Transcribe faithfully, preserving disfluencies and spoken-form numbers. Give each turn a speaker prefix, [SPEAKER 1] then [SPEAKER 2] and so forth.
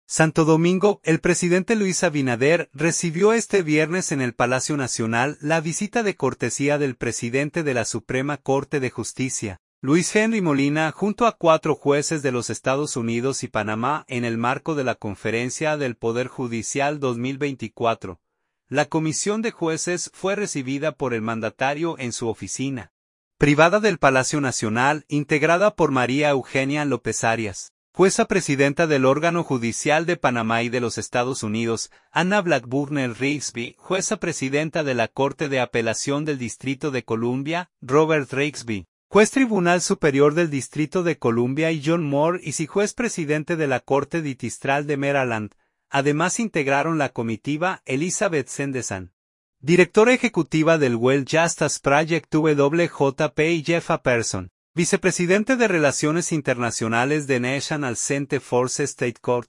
[SPEAKER 1] Santo Domingo, el presidente Luis Abinader recibió este viernes en el Palacio Nacional la visita de cortesía del presidente de la Suprema Corte de Justicia, Luis Henry Molina, junto a cuatro jueces de los Estados Unidos y Panamá en el marco de la Conferencia del Poder Judicial dos mil veinticuatro. La comisión de jueces fue recibida por el mandatario en su oficina privada del Palacio Nacional, integrada por María Eugenia López Arias, jueza presidenta del órgano judicial de Panamá y de los Estados Unidos, Anna Blackburn Rigsby, jueza presidenta de la Corte de Apelación del Distrito de Columbia, Robert Rigsby, juez Tribunal Superior del Distrito de Columbia y John Moore y juez presidente de la Corte Distrital de Maryland. Además integraron la comitiva Elizabeth Sendesan, directora ejecutiva del Well Justice Project W J P y Jeff Person, vicepresidente de Relaciones Internacionales de National Center for State Court.